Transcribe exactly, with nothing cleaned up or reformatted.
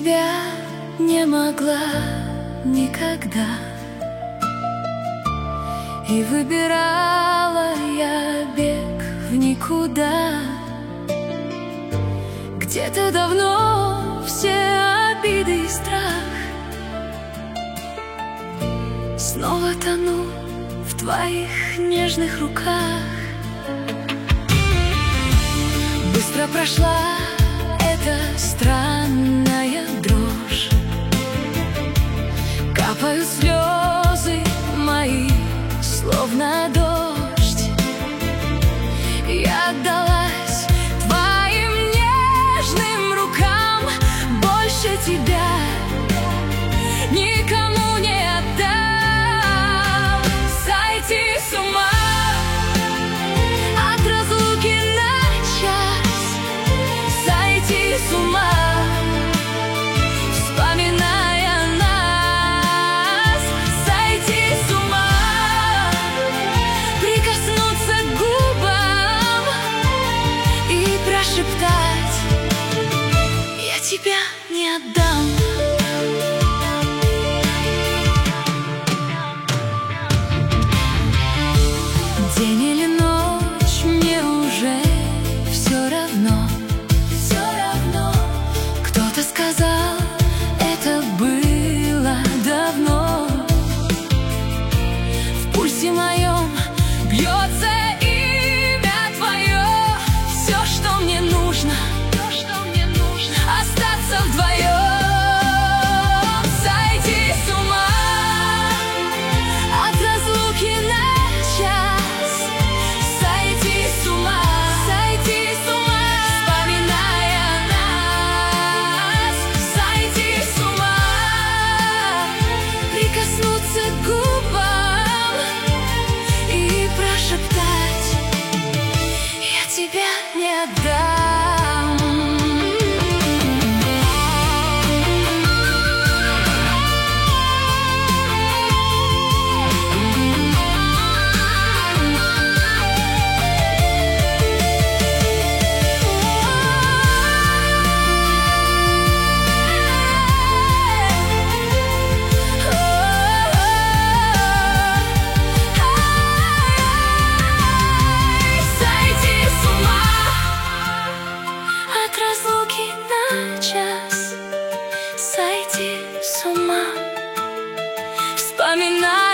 тебя не могла никогда, и выбирала я бег в никуда. Где-то давно все обиды и страх снова тону в твоих нежных руках. Быстро прошла эта странная дрожь, капают слезы мои, словно дождь. Я отдалась твоим нежным рукам, больше тебя никому не отдам. Сойти с ума от разлуки на час, сойти с ума, вспоминая нас. Сойти с ума, прикоснуться к губам и прошептать: я тебя не отдам. День или ночь, мне уже все равно. Все равно. Кто-то сказал, это было давно. В пульсе моем бьется имя твое. Все, что мне нужно, все, что мне нужно, остаться вдвоем. Сойти с ума от разлуки на час, сойти с ума, сойти с ума, вспоминая нас. Сойти с ума, прикоснуться к губам и прошептать: я тебя не отдам. Сойти с ума от разлуки на час, сойти с ума, вспоминая